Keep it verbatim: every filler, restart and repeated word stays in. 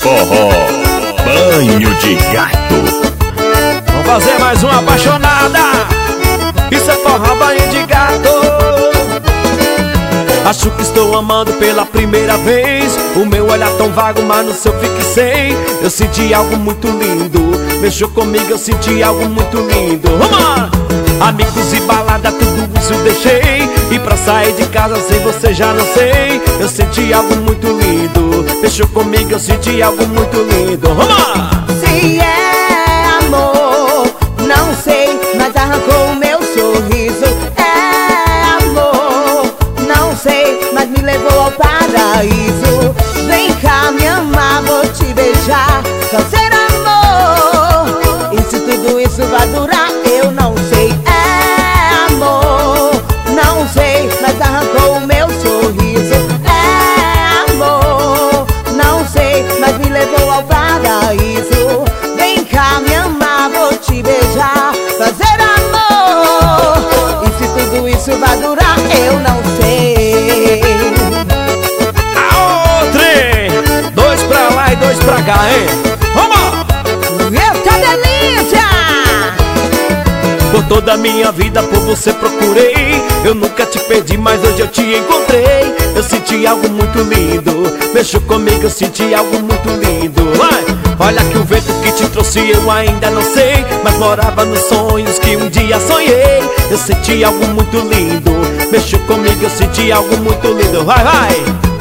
forró, banho de gato. Vamos fazer mais uma apaixonada. Isso é forró, banho de gato. Acho que estou amando pela primeira vez. O meu olhar tão vago, mas no seu fixei. Eu senti algo muito lindo. Mexeu comigo, eu senti algo muito lindo. Vamos! Amigos e balada, tudo isso deixei. E pra sair de casa sem você já não sei. Eu senti algo muito lindo. Mexeu comigo, eu senti algo muito lindo. Vamos! Se é amor, não sei, mas arrancou o meu sorriso. É amor, não sei, mas me levou ao paraíso. Vem cá me amar, vou te beijar, fazer amor. E se tudo isso vai durar, eu não sei. É amor, não sei, mas arrancou o meu sorriso. É amor, não sei, mas me levou ao paraíso. Vem cá me amar, vou te beijar, fazer amor. E se tudo isso vai durar, eu não sei. Aô, trem! Dois pra lá e dois pra cá, hein? Vamos! Eita delícia! Por toda a minha vida por você procurei. Eu nunca te perdi, mas hoje eu te encontrei. Eu senti algo muito lindo. Mexeu comigo, eu senti algo muito lindo. Vai! Olha que o vento que te trouxe eu ainda não sei, mas morava nos sonhos que um dia sonhei. Eu senti algo muito lindo. Mexeu comigo, eu senti algo muito lindo. Vai, vai!